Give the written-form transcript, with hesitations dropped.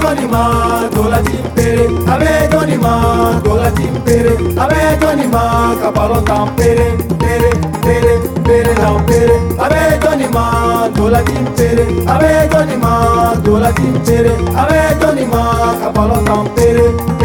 Jonima, dola timpere, abe Jonima, dola timpere, abe Jonima, kapalon tampere, pere, pere, pere tampere, abe Jonima, dola timpere, abe Jonima, dola timpere, abe Jonima, kapalon tampere.